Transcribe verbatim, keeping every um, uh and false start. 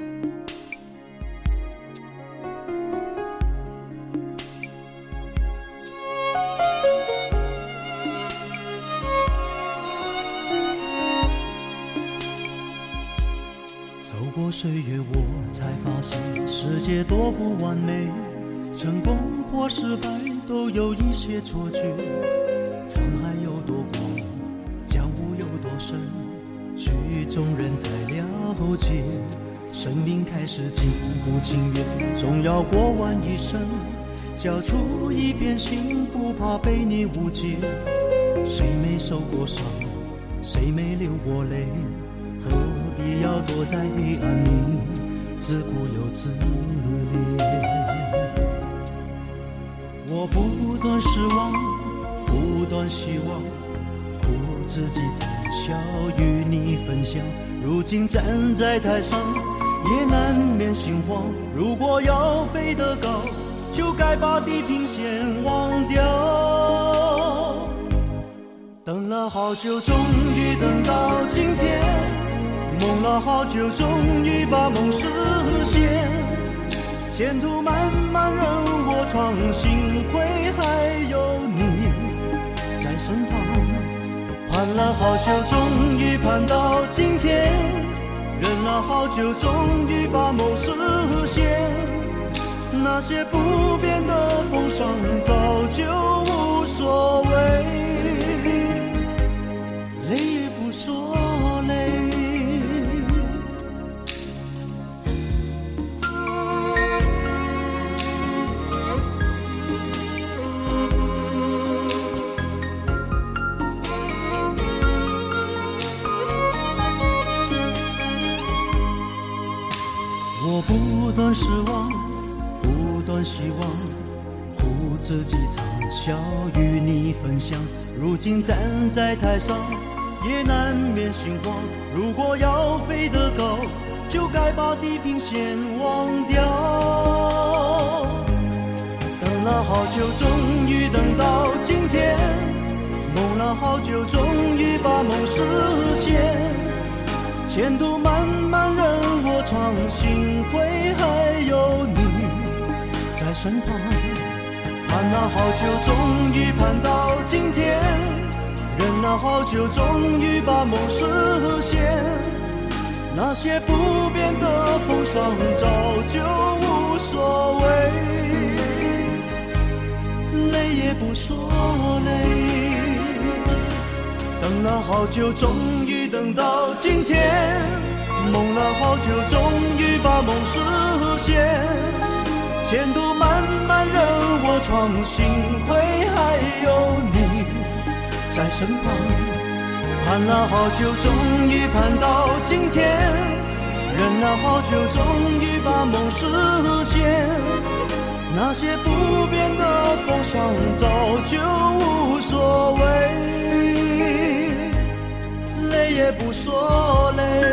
走过岁月，我才发现世界多不完美，成功或失败都有一些错觉。沧海有多广，江湖有多深，曲中人才了解。生命开始情不情愿，总要过完一生，交出一片心，不怕被你误解。谁没受过伤，谁没流过泪，何必要躲在黑暗里自顾又自怜。我不断失望，不断希望，苦自己惨笑与你分享。如今站在台上也难免心慌，如果要飞得高，就该把地平线忘掉。等了好久，终于等到今天，梦了好久，终于把梦实现。前途漫漫任我闯，幸亏还有你在身旁。盼了好久，终于盼到今天，忍了好久，终于把梦实现。那些不变的风霜早就无所谓，累也不说累。我不断失望，不断希望，苦自己惨笑与你分享。如今站在台上也难免心慌，如果要飞得高，就该把地平线忘掉。等了好久，终于等到今天，梦了好久，终于把梦实现。前途漫漫任我闯，幸亏还有你在身旁。盼了好久，终于盼到今天，忍了好久，终于把梦实现。那些不变的风霜早就无所谓，累也不说累。等了好久，终于等到今天，梦了好久，终于把梦实现。前途漫漫任我闯，幸亏还有你在身旁。盼了好久，终于盼到今天，忍了好久，终于把梦实现。那些不变的风霜早就无所谓，累也不说累。